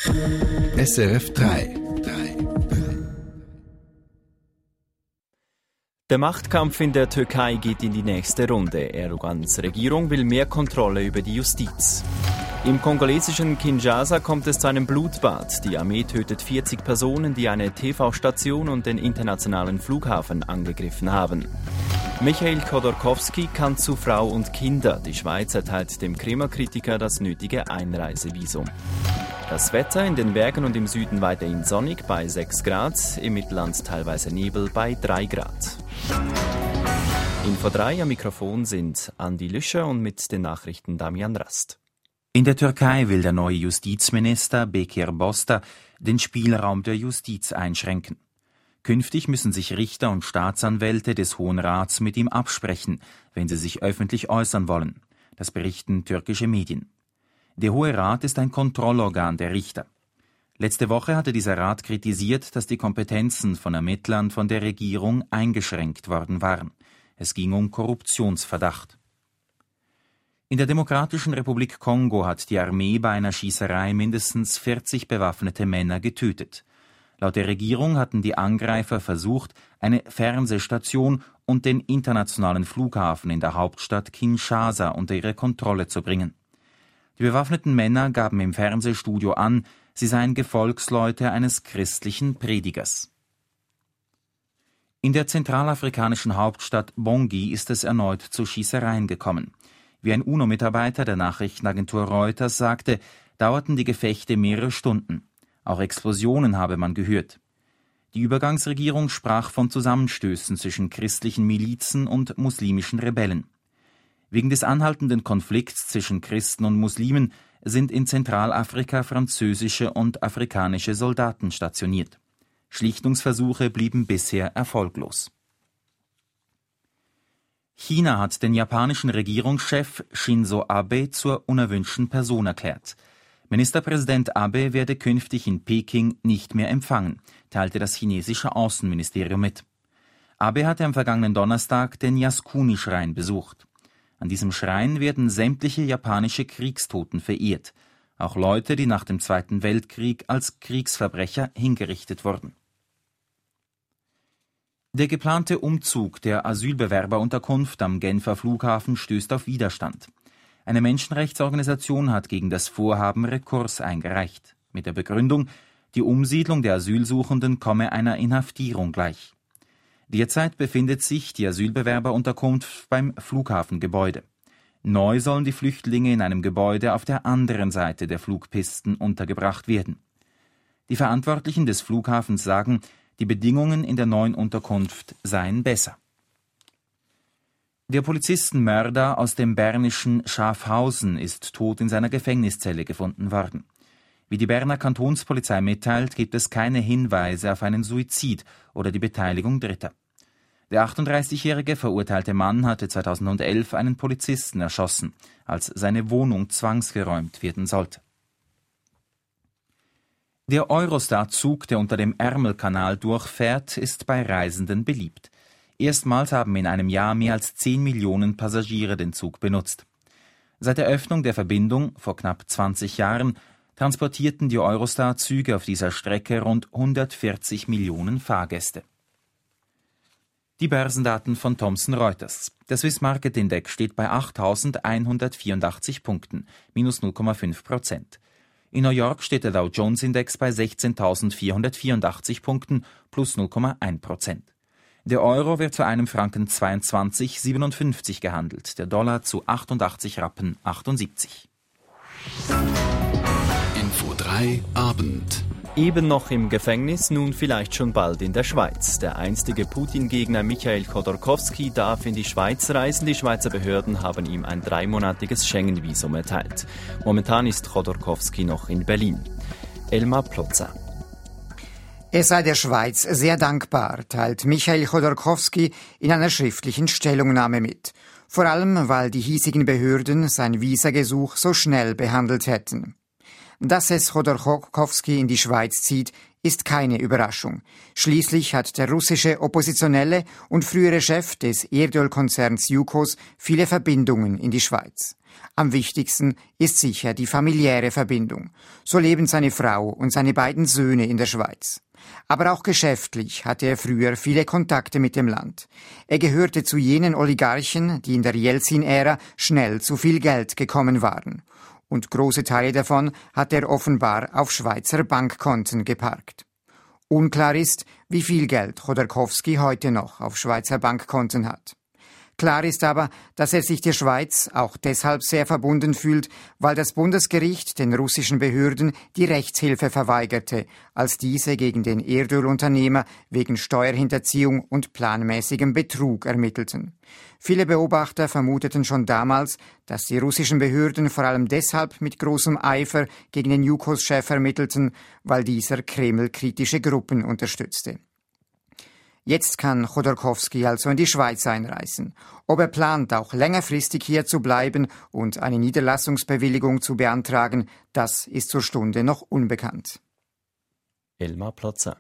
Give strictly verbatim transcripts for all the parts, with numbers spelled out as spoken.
S R F drei. Der Machtkampf in der Türkei geht in die nächste Runde. Erdogans Regierung will mehr Kontrolle über die Justiz. Im kongolesischen Kinshasa kommt es zu einem Blutbad. Die Armee tötet vierzig Personen, die eine T V-Station und den internationalen Flughafen angegriffen haben. Michail Chodorkowski kann zu Frau und Kinder. Die Schweiz erteilt dem Kreml-Kritiker das nötige Einreisevisum. Das Wetter in den Bergen und im Süden weiterhin sonnig bei sechs Grad, im Mittelland teilweise Nebel bei drei Grad. Info drei am Mikrofon sind Andi Lüscher und mit den Nachrichten Damian Rast. In der Türkei will der neue Justizminister Bekir Bosta den Spielraum der Justiz einschränken. Künftig müssen sich Richter und Staatsanwälte des Hohen Rats mit ihm absprechen, wenn sie sich öffentlich äußern wollen. Das berichten türkische Medien. Der Hohe Rat ist ein Kontrollorgan der Richter. Letzte Woche hatte dieser Rat kritisiert, dass die Kompetenzen von Ermittlern von der Regierung eingeschränkt worden waren. Es ging um Korruptionsverdacht. In der Demokratischen Republik Kongo hat die Armee bei einer Schießerei mindestens vierzig bewaffnete Männer getötet. Laut der Regierung hatten die Angreifer versucht, eine Fernsehstation und den internationalen Flughafen in der Hauptstadt Kinshasa unter ihre Kontrolle zu bringen. Die bewaffneten Männer gaben im Fernsehstudio an, sie seien Gefolgsleute eines christlichen Predigers. In der zentralafrikanischen Hauptstadt Bangui ist es erneut zu Schießereien gekommen. Wie ein UNO-Mitarbeiter der Nachrichtenagentur Reuters sagte, dauerten die Gefechte mehrere Stunden. Auch Explosionen habe man gehört. Die Übergangsregierung sprach von Zusammenstößen zwischen christlichen Milizen und muslimischen Rebellen. Wegen des anhaltenden Konflikts zwischen Christen und Muslimen sind in Zentralafrika französische und afrikanische Soldaten stationiert. Schlichtungsversuche blieben bisher erfolglos. China hat den japanischen Regierungschef Shinzo Abe zur unerwünschten Person erklärt. Ministerpräsident Abe werde künftig in Peking nicht mehr empfangen, teilte das chinesische Außenministerium mit. Abe hatte am vergangenen Donnerstag den Yasukuni-Schrein besucht. An diesem Schrein werden sämtliche japanische Kriegstoten verehrt, auch Leute, die nach dem Zweiten Weltkrieg als Kriegsverbrecher hingerichtet wurden. Der geplante Umzug der Asylbewerberunterkunft am Genfer Flughafen stößt auf Widerstand. Eine Menschenrechtsorganisation hat gegen das Vorhaben Rekurs eingereicht, mit der Begründung, die Umsiedlung der Asylsuchenden komme einer Inhaftierung gleich. Derzeit befindet sich die Asylbewerberunterkunft beim Flughafengebäude. Neu sollen die Flüchtlinge in einem Gebäude auf der anderen Seite der Flugpisten untergebracht werden. Die Verantwortlichen des Flughafens sagen, die Bedingungen in der neuen Unterkunft seien besser. Der Polizistenmörder aus dem bernischen Schafhausen ist tot in seiner Gefängniszelle gefunden worden. Wie die Berner Kantonspolizei mitteilt, gibt es keine Hinweise auf einen Suizid oder die Beteiligung Dritter. Der achtunddreißigjährige verurteilte Mann hatte zweitausendelf einen Polizisten erschossen, als seine Wohnung zwangsgeräumt werden sollte. Der Eurostar-Zug, der unter dem Ärmelkanal durchfährt, ist bei Reisenden beliebt. Erstmals haben in einem Jahr mehr als zehn Millionen Passagiere den Zug benutzt. Seit der Eröffnung der Verbindung vor knapp zwanzig Jahren transportierten die Eurostar-Züge auf dieser Strecke rund hundertvierzig Millionen Fahrgäste. Die Börsendaten von Thomson Reuters. Der Swiss Market Index steht bei achttausendeinhundertvierundachtzig Punkten, minus null Komma fünf Prozent. In New York steht der Dow Jones Index bei sechzehntausendvierhundertvierundachtzig Punkten, plus null Komma eins Prozent. Der Euro wird zu einem Franken zweiundzwanzig Komma siebenundfünfzig gehandelt, der Dollar zu achtundachtzig Rappen achtundsiebzig. Info drei Abend. Eben noch im Gefängnis, nun vielleicht schon bald in der Schweiz. Der einstige Putin-Gegner Michail Chodorkowski darf in die Schweiz reisen. Die Schweizer Behörden haben ihm ein dreimonatiges Schengen-Visum erteilt. Momentan ist Chodorkowski noch in Berlin. Elmar Plotzer. Er sei der Schweiz sehr dankbar, teilt Michail Chodorkowski in einer schriftlichen Stellungnahme mit. Vor allem, weil die hiesigen Behörden sein Visagesuch so schnell behandelt hätten. Dass es Chodorkowski in die Schweiz zieht, ist keine Überraschung. Schließlich hat der russische Oppositionelle und frühere Chef des Erdölkonzerns Yukos viele Verbindungen in die Schweiz. Am wichtigsten ist sicher die familiäre Verbindung. So leben seine Frau und seine beiden Söhne in der Schweiz. Aber auch geschäftlich hatte er früher viele Kontakte mit dem Land. Er gehörte zu jenen Oligarchen, die in der Jelzin-Ära schnell zu viel Geld gekommen waren. Und große Teile davon hat er offenbar auf Schweizer Bankkonten geparkt. Unklar ist, wie viel Geld Chodorkowski heute noch auf Schweizer Bankkonten hat. Klar ist aber, dass er sich der Schweiz auch deshalb sehr verbunden fühlt, weil das Bundesgericht den russischen Behörden die Rechtshilfe verweigerte, als diese gegen den Erdölunternehmer wegen Steuerhinterziehung und planmäßigem Betrug ermittelten. Viele Beobachter vermuteten schon damals, dass die russischen Behörden vor allem deshalb mit großem Eifer gegen den Yukos-Chef ermittelten, weil dieser Kreml-kritische Gruppen unterstützte. Jetzt kann Chodorkowski also in die Schweiz einreisen. Ob er plant, auch längerfristig hier zu bleiben und eine Niederlassungsbewilligung zu beantragen, das ist zur Stunde noch unbekannt. Elmar Plotzer.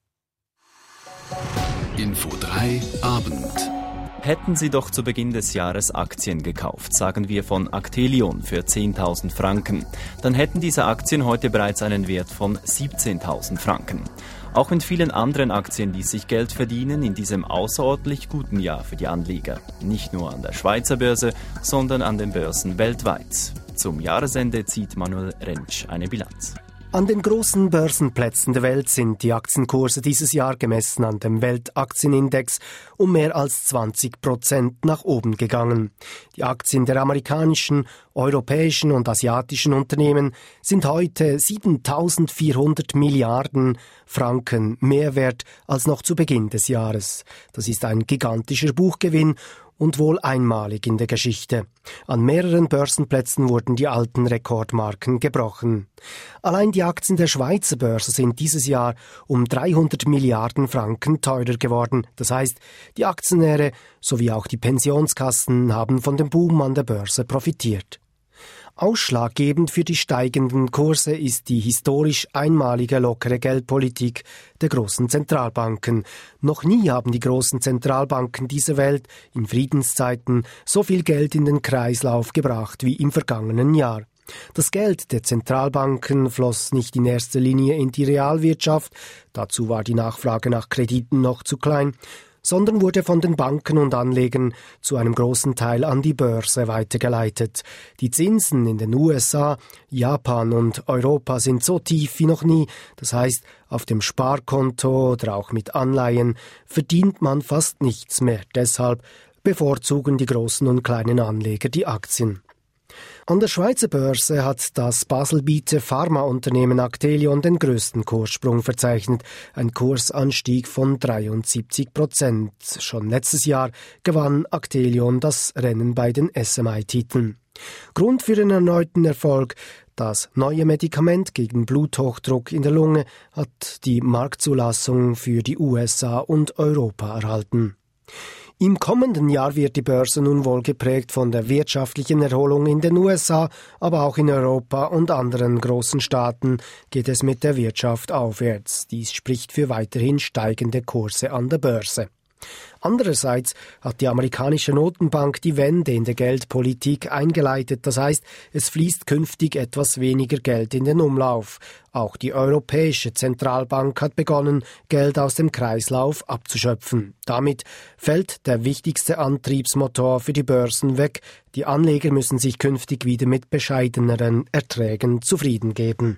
Info drei Abend. Hätten Sie doch zu Beginn des Jahres Aktien gekauft, sagen wir von Actelion für zehntausend Franken, dann hätten diese Aktien heute bereits einen Wert von siebzehntausend Franken. Auch mit vielen anderen Aktien ließ sich Geld verdienen in diesem außerordentlich guten Jahr für die Anleger. Nicht nur an der Schweizer Börse, sondern an den Börsen weltweit. Zum Jahresende zieht Manuel Rentsch eine Bilanz. An den großen Börsenplätzen der Welt sind die Aktienkurse dieses Jahr gemessen an dem Weltaktienindex um mehr als zwanzig Prozent nach oben gegangen. Die Aktien der amerikanischen, europäischen und asiatischen Unternehmen sind heute siebentausendvierhundert Milliarden Franken mehr wert als noch zu Beginn des Jahres. Das ist ein gigantischer Buchgewinn und wohl einmalig in der Geschichte. An mehreren Börsenplätzen wurden die alten Rekordmarken gebrochen. Allein die Aktien der Schweizer Börse sind dieses Jahr um dreihundert Milliarden Franken teurer geworden. Das heißt, die Aktionäre sowie auch die Pensionskassen haben von dem Boom an der Börse profitiert. Ausschlaggebend für die steigenden Kurse ist die historisch einmalige lockere Geldpolitik der großen Zentralbanken. Noch nie haben die großen Zentralbanken dieser Welt in Friedenszeiten so viel Geld in den Kreislauf gebracht wie im vergangenen Jahr. Das Geld der Zentralbanken floss nicht in erster Linie in die Realwirtschaft, dazu war die Nachfrage nach Krediten noch zu klein, sondern wurde von den Banken und Anlegern zu einem großen Teil an die Börse weitergeleitet. Die Zinsen in den U S A, Japan und Europa sind so tief wie noch nie. Das heißt, auf dem Sparkonto oder auch mit Anleihen verdient man fast nichts mehr. Deshalb bevorzugen die großen und kleinen Anleger die Aktien. An der Schweizer Börse hat das Baselbieter Pharmaunternehmen Actelion den größten Kurssprung verzeichnet, ein Kursanstieg von dreiundsiebzig Prozent. Schon letztes Jahr gewann Actelion das Rennen bei den S M I-Titeln. Grund für den erneuten Erfolg: das neue Medikament gegen Bluthochdruck in der Lunge hat die Marktzulassung für die U S A und Europa erhalten. Im kommenden Jahr wird die Börse nun wohl geprägt von der wirtschaftlichen Erholung in den U S A, aber auch in Europa und anderen großen Staaten geht es mit der Wirtschaft aufwärts. Dies spricht für weiterhin steigende Kurse an der Börse. Andererseits hat die amerikanische Notenbank die Wende in der Geldpolitik eingeleitet. Das heißt, es fließt künftig etwas weniger Geld in den Umlauf. Auch die Europäische Zentralbank hat begonnen, Geld aus dem Kreislauf abzuschöpfen. Damit fällt der wichtigste Antriebsmotor für die Börsen weg. Die Anleger müssen sich künftig wieder mit bescheideneren Erträgen zufrieden geben.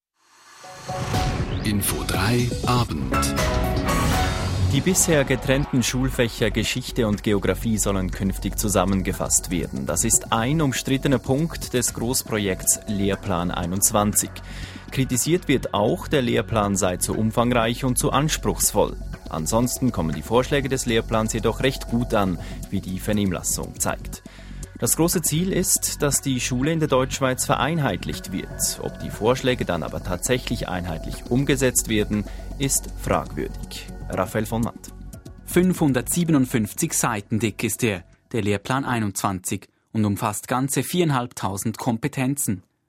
Info drei Abend. Die bisher getrennten Schulfächer Geschichte und Geografie sollen künftig zusammengefasst werden. Das ist ein umstrittener Punkt des Großprojekts Lehrplan einundzwanzig. Kritisiert wird auch, der Lehrplan sei zu umfangreich und zu anspruchsvoll. Ansonsten kommen die Vorschläge des Lehrplans jedoch recht gut an, wie die Vernehmlassung zeigt. Das große Ziel ist, dass die Schule in der Deutschschweiz vereinheitlicht wird. Ob die Vorschläge dann aber tatsächlich einheitlich umgesetzt werden, ist fragwürdig. Raphael von Matt. fünfhundertsiebenundfünfzig Seiten dick ist er, der Lehrplan einundzwanzig, und umfasst ganze viertausendfünfhundert Kompetenzen.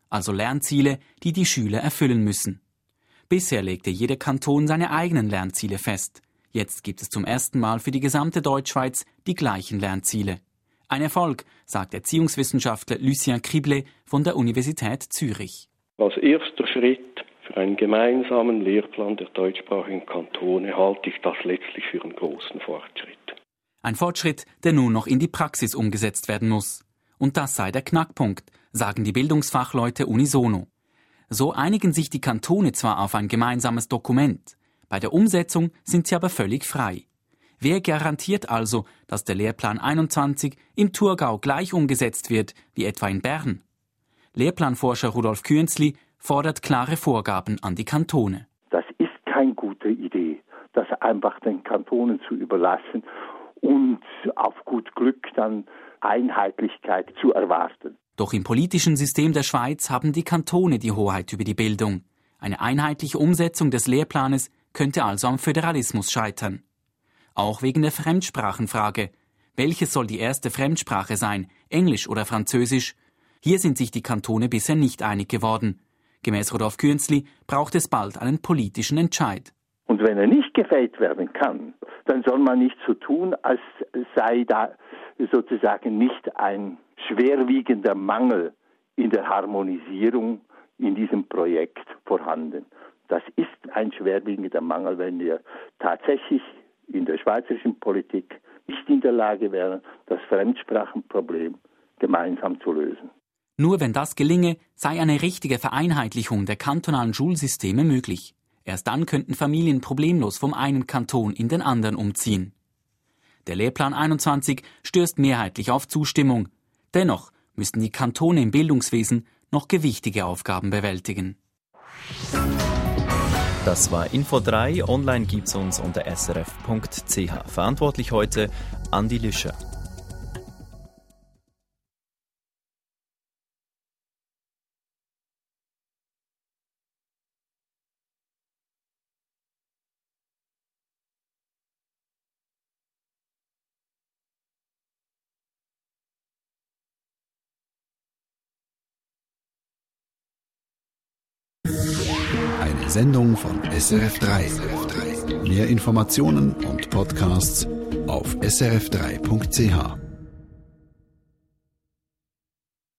also Lernziele, die die Schüler erfüllen müssen. Bisher legte jeder Kanton seine eigenen Lernziele fest. Jetzt gibt es zum ersten Mal für die gesamte Deutschschweiz die gleichen Lernziele. Ein Erfolg, sagt Erziehungswissenschaftler Lucien Criblé von der Universität Zürich. Als erster Schritt für einen gemeinsamen Lehrplan der deutschsprachigen Kantone halte ich das letztlich für einen großen Fortschritt. Ein Fortschritt, der nun noch in die Praxis umgesetzt werden muss. Und das sei der Knackpunkt, sagen die Bildungsfachleute unisono. So einigen sich die Kantone zwar auf ein gemeinsames Dokument, bei der Umsetzung sind sie aber völlig frei. Wer garantiert also, dass der Lehrplan einundzwanzig im Thurgau gleich umgesetzt wird wie etwa in Bern? Lehrplanforscher Rudolf Künzli fordert klare Vorgaben an die Kantone. Das ist keine gute Idee, das einfach den Kantonen zu überlassen und auf gut Glück dann Einheitlichkeit zu erwarten. Doch im politischen System der Schweiz haben die Kantone die Hoheit über die Bildung. Eine einheitliche Umsetzung des Lehrplanes könnte also am Föderalismus scheitern. Auch wegen der Fremdsprachenfrage. Welches soll die erste Fremdsprache sein, Englisch oder Französisch? Hier sind sich die Kantone bisher nicht einig geworden. Gemäß Rudolf Künzli braucht es bald einen politischen Entscheid. Und wenn er nicht gefällt werden kann, dann soll man nicht so tun, als sei da sozusagen nicht ein schwerwiegender Mangel in der Harmonisierung in diesem Projekt vorhanden. Das ist ein schwerwiegender Mangel, wenn wir tatsächlich in der schweizerischen Politik nicht in der Lage wären, das Fremdsprachenproblem gemeinsam zu lösen. Nur wenn das gelinge, sei eine richtige Vereinheitlichung der kantonalen Schulsysteme möglich. Erst dann könnten Familien problemlos vom einen Kanton in den anderen umziehen. Der Lehrplan einundzwanzig stößt mehrheitlich auf Zustimmung. Dennoch müssten die Kantone im Bildungswesen noch gewichtige Aufgaben bewältigen. Das war Info drei. Online gibt's uns unter s r f punkt c h. Verantwortlich heute Andi Lüscher. Eine Sendung von S R F drei. Mehr Informationen und Podcasts auf s r f drei punkt c h.